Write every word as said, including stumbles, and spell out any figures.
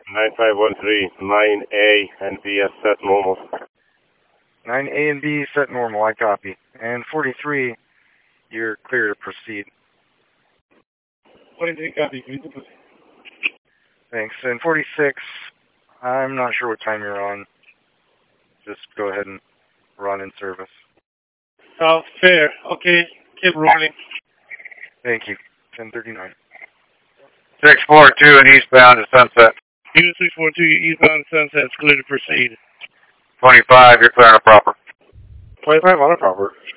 nine five one three, nine A and B S set normal. nine A and B set normal, I copy. And forty-three, you're clear to proceed. forty-three, copy. Thanks. And forty-six, I'm not sure what time you're on. Just go ahead and run in service. Oh, fair. Okay, keep rolling. Thank you. ten thirty-nine. six four two and eastbound to Sunset. Unit six four two, eastbound Sunset, it's clear to proceed. twenty-five, you're clear on a proper. twenty-five on a proper.